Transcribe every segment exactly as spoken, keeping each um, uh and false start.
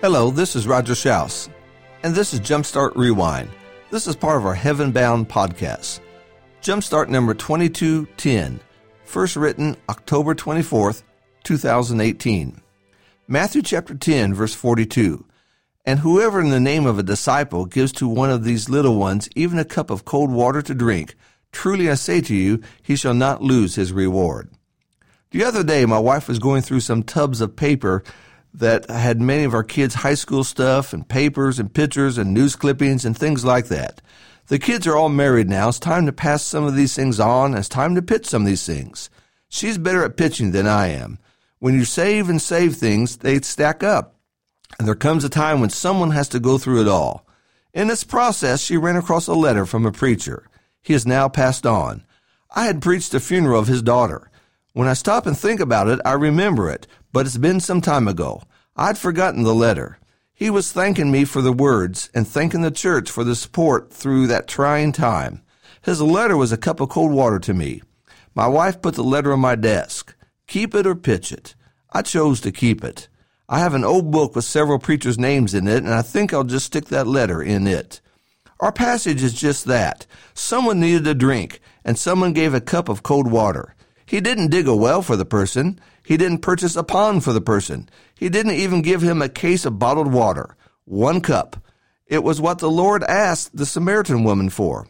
Hello, this is Roger Schaus, and this is Jumpstart Rewind. This is part of our Heaven Bound podcast. Jumpstart number twenty-two ten, first written October twenty-fourth, two thousand eighteen. Matthew chapter ten, verse forty-two. And whoever in the name of a disciple gives to one of these little ones even a cup of cold water to drink, truly I say to you, he shall not lose his reward. The other day, my wife was going through some tubs of paper that had many of our kids' high school stuff and papers and pictures and news clippings and things like that. The kids are all married now. It's time to pass some of these things on. It's time to pitch some of these things. She's better at pitching than I am. When you save and save things, they stack up. And there comes a time when someone has to go through it all. In this process, she ran across a letter from a preacher. He has now passed on. I had preached the funeral of his daughter. When I stop and think about it, I remember it, but it's been some time ago. I'd forgotten the letter. He was thanking me for the words and thanking the church for the support through that trying time. His letter was a cup of cold water to me. My wife put the letter on my desk. Keep it or pitch it. I chose to keep it. I have an old book with several preachers' names in it, and I think I'll just stick that letter in it. Our passage is just that. Someone needed a drink, and someone gave a cup of cold water. He didn't dig a well for the person. He didn't purchase a pond for the person. He didn't even give him a case of bottled water. One cup. It was what the Lord asked the Samaritan woman for.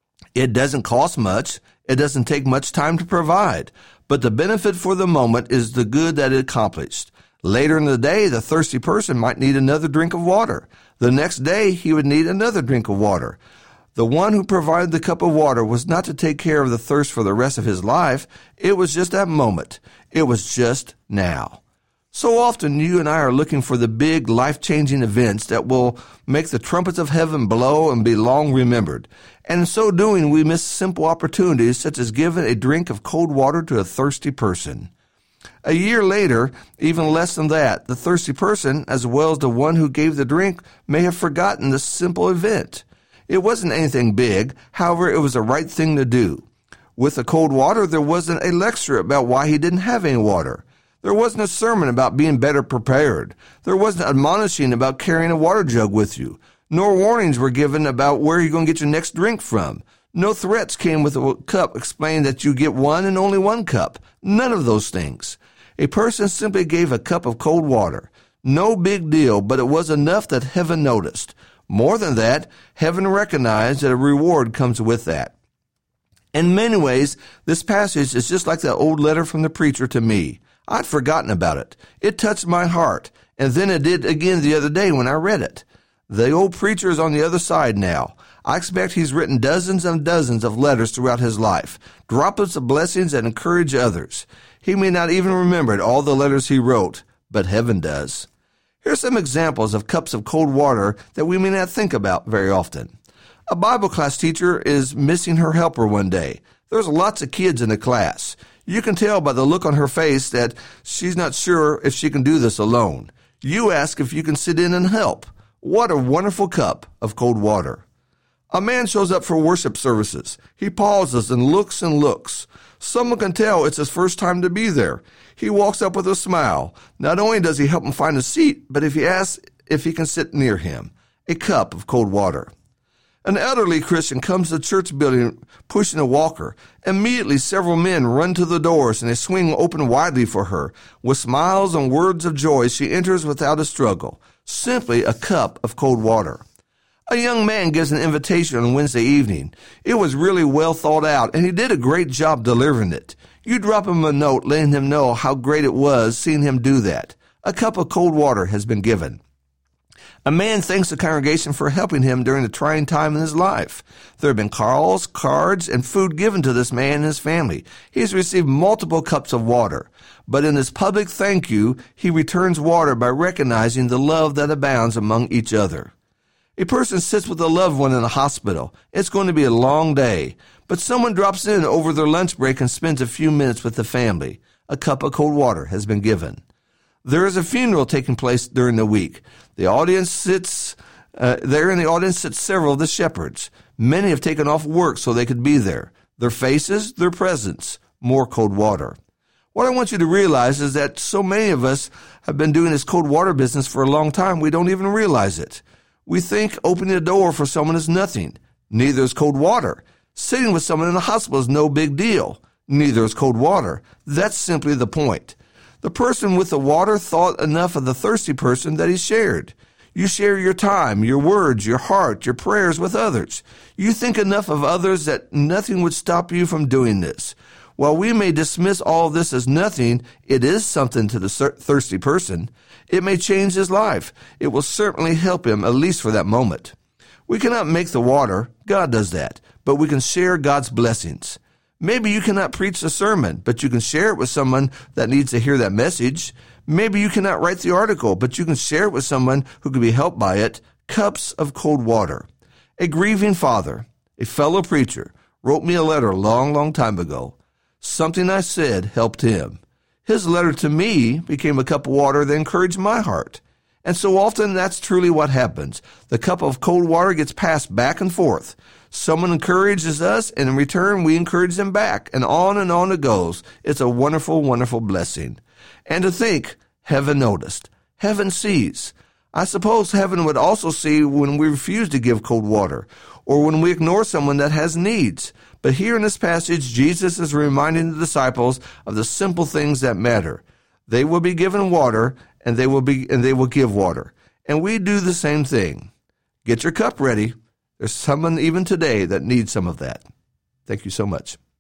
It doesn't cost much. It doesn't take much time to provide. But the benefit for the moment is the good that it accomplished. Later in the day, the thirsty person might need another drink of water. The next day, he would need another drink of water. The one who provided the cup of water was not to take care of the thirst for the rest of his life. It was just that moment. It was just now. So often you and I are looking for the big life-changing events that will make the trumpets of heaven blow and be long remembered. And in so doing, we miss simple opportunities such as giving a drink of cold water to a thirsty person. A year later, even less than that, the thirsty person, as well as the one who gave the drink, may have forgotten this simple event. It wasn't anything big. However, it was the right thing to do. With the cold water, there wasn't a lecture about why he didn't have any water. There wasn't a sermon about being better prepared. There wasn't admonishing about carrying a water jug with you. Nor warnings were given about where you're going to get your next drink from. No threats came with a cup explaining that you get one and only one cup. None of those things. A person simply gave a cup of cold water. No big deal, but it was enough that heaven noticed. More than that, heaven recognized that a reward comes with that. In many ways, this passage is just like that old letter from the preacher to me. I'd forgotten about it. It touched my heart, and then it did again the other day when I read it. The old preacher is on the other side now. I expect he's written dozens and dozens of letters throughout his life, droplets of blessings that encourage others. He may not even remember all the letters he wrote, but heaven does. Here are some examples of cups of cold water that we may not think about very often. A Bible class teacher is missing her helper one day. There's lots of kids in the class. You can tell by the look on her face that she's not sure if she can do this alone. You ask if you can sit in and help. What a wonderful cup of cold water. A man shows up for worship services. He pauses and looks and looks. Someone can tell it's his first time to be there. He walks up with a smile. Not only does he help him find a seat, but if he asks if he can sit near him, a cup of cold water. An elderly Christian comes to the church building pushing a walker. Immediately, several men run to the doors and they swing open widely for her. With smiles and words of joy, she enters without a struggle. Simply a cup of cold water. A young man gives an invitation on Wednesday evening. It was really well thought out, and he did a great job delivering it. You drop him a note letting him know how great it was seeing him do that. A cup of cold water has been given. A man thanks the congregation for helping him during the trying time in his life. There have been calls, cards, and food given to this man and his family. He has received multiple cups of water. But in his public thank you, he returns water by recognizing the love that abounds among each other. A person sits with a loved one in a hospital. It's going to be a long day, but someone drops in over their lunch break and spends a few minutes with the family. A cup of cold water has been given. There is a funeral taking place during the week. The audience sits, uh, there in the audience sits several of the shepherds. Many have taken off work so they could be there. Their faces, their presence, more cold water. What I want you to realize is that so many of us have been doing this cold water business for a long time, we don't even realize it. We think opening a door for someone is nothing. Neither is cold water. Sitting with someone in the hospital is no big deal. Neither is cold water. That's simply the point. The person with the water thought enough of the thirsty person that he shared. You share your time, your words, your heart, your prayers with others. You think enough of others that nothing would stop you from doing this. While we may dismiss all this as nothing, it is something to the thirsty person. It may change his life. It will certainly help him, at least for that moment. We cannot make the water. God does that. But we can share God's blessings. Maybe you cannot preach a sermon, but you can share it with someone that needs to hear that message. Maybe you cannot write the article, but you can share it with someone who can be helped by it. Cups of cold water. A grieving father, a fellow preacher, wrote me a letter a long, long time ago. Something I said helped him. His letter to me became a cup of water that encouraged my heart. And so often that's truly what happens. The cup of cold water gets passed back and forth. Someone encourages us, and in return we encourage them back. And on and on it goes. It's a wonderful, wonderful blessing. And to think, heaven noticed. Heaven sees. I suppose heaven would also see when we refuse to give cold water, or when we ignore someone that has needs. But here in this passage, Jesus is reminding the disciples of the simple things that matter. They will be given water, and they will be and they will give water. And we do the same thing. Get your cup ready. There's someone even today that needs some of that. Thank you so much.